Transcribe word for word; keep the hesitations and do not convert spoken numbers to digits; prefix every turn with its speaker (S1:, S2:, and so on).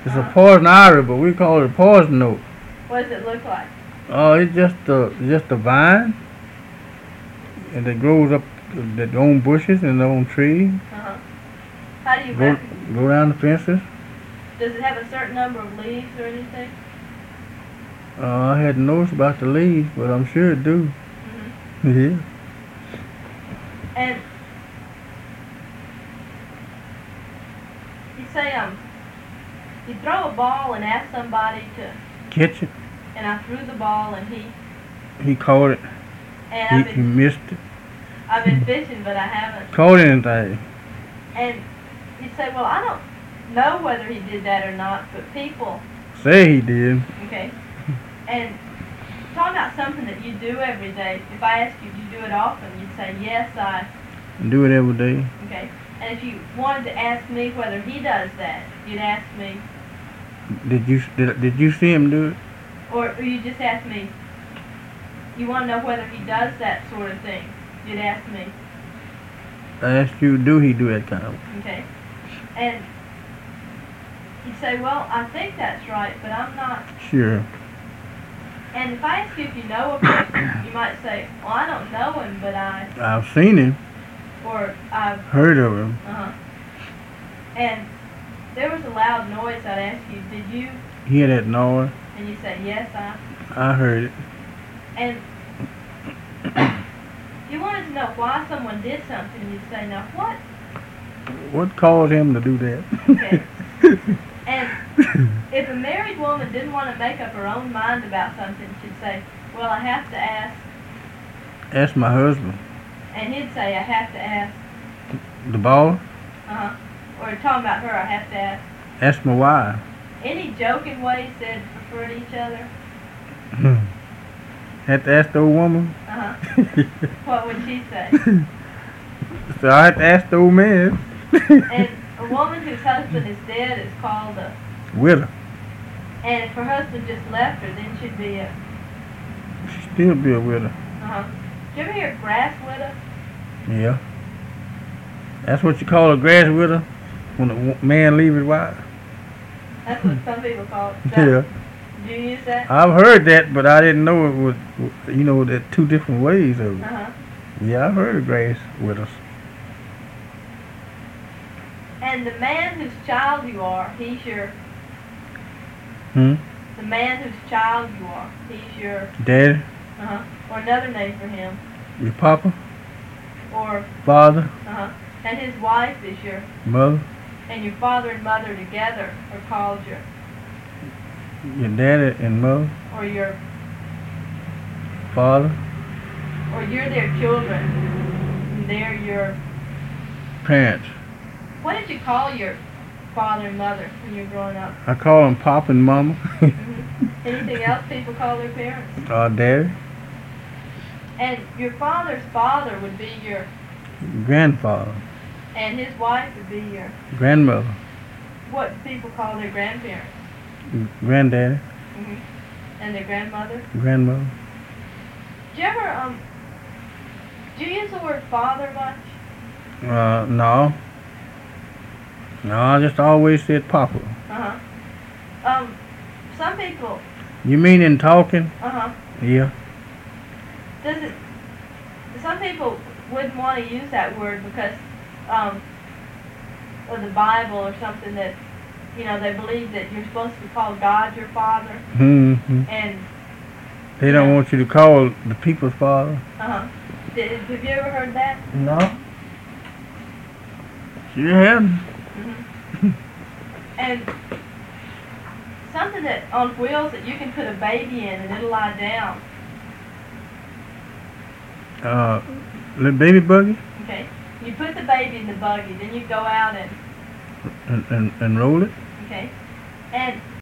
S1: It's
S2: Uh-huh.
S1: a poison ivy, but we call it a poison oak.
S2: What does it look like?
S1: Oh, it's just a just a vine, and it grows up that own bushes and own trees.
S2: Uh-huh. How do you
S1: Go
S2: recognize?
S1: go down the fences.
S2: Does it have a certain number of leaves or anything?
S1: Uh, I hadn't noticed about the leaves, but I'm sure it do.
S2: Mm-hmm.
S1: Yeah.
S2: And you say, um, you throw a ball and ask somebody to,
S1: Catch it.
S2: and I threw the ball and he,
S1: He caught it.
S2: and
S1: He,
S2: I've
S1: he
S2: been,
S1: missed it.
S2: I've been fishing, but I haven't.
S1: Caught anything.
S2: And you say, well, I don't know whether he did that or not, but people,
S1: Say he did.
S2: okay, and talk about something that you do every day. If I ask you, do you do it often? You'd say, yes, I,
S1: Do it every day.
S2: okay. And if you wanted to ask me whether he does that, you'd ask me,
S1: Did you did, did you see him do it?
S2: or, or you just ask me, you want to know whether he does that sort of thing, you'd ask me,
S1: I asked you, do he do that kind of?
S2: okay. And you'd say, well, I think that's right, but I'm not.
S1: Sure.
S2: And if I ask you if you know a person, you might say, well, I don't know him, but I,
S1: I've seen him,
S2: or I've,
S1: heard of him.
S2: uh-huh. And there was a loud noise, I'd ask you, did you?
S1: Hear that noise?
S2: And you say, yes, I.
S1: I heard it.
S2: And you wanted to know why someone did something, you'd say, now what?
S1: What caused him to do that?
S2: Okay. And if a married woman didn't want to make up her own mind about something, she'd say, well, I have to ask.
S1: Ask my husband.
S2: And he'd say, I have to ask.
S1: The ball?
S2: Uh-huh. Or talking about her, I have to ask.
S1: Ask my wife.
S2: Any joking way said prefer to each other?
S1: Had to ask the old woman?
S2: Uh-huh. What would she say?
S1: So I had to ask the old man.
S2: And a woman whose husband is dead is called a...
S1: Widow.
S2: And if her husband just left her, then she'd be a...
S1: She still be a widow.
S2: Uh-huh. Did you ever hear grass widow?
S1: Yeah. That's what you call a grass widow when a wo- man leave his wife.
S2: That's what some people call it. Is that-
S1: Yeah.
S2: Do you use that?
S1: I've heard that, but I didn't know it was, you know, that two different ways of it.
S2: Uh-huh.
S1: Yeah, I've heard of grass widows.
S2: And the man whose child you are, he's your...
S1: Hmm?
S2: The man whose child you are, he's your...
S1: Daddy?
S2: Uh-huh. Or another name for him.
S1: Your papa?
S2: Or...
S1: Father?
S2: Uh-huh. And his wife is your...
S1: Mother?
S2: And your father and mother together are called your...
S1: Your daddy and mother?
S2: Or your...
S1: Father?
S2: Or you're their children. And they're your...
S1: Parents?
S2: What did you call your father and mother when you were growing up?
S1: I call them Papa and Mama.
S2: Mm-hmm. Anything else people call their parents?
S1: uh, Daddy?
S2: And your father's father would be your...
S1: Grandfather?
S2: And his wife would be your...
S1: Grandmother?
S2: What people call their grandparents.
S1: Granddaddy?
S2: Mm-hmm. And their grandmother.
S1: Grandmother?
S2: Do you ever, um... do you use the word father much?
S1: Uh, no. No, I just always said Papa.
S2: Uh-huh. Um, some people...
S1: You mean in talking?
S2: Uh-huh.
S1: Yeah.
S2: Does it... Some people wouldn't want to use that word because, um, of the Bible or something that, you know, they believe that you're supposed to call God your father.
S1: Mm-hmm.
S2: And...
S1: They don't
S2: Yeah.
S1: want you to call the people's father?
S2: Uh-huh. Did, have you ever heard that?
S1: No. You hadn't?
S2: Mm-hmm. And something that on wheels that you can put a baby in and it'll lie down.
S1: Uh, little baby buggy?
S2: Okay. You put the baby in the buggy, then you go out and
S1: And, and, and roll it?
S2: okay. And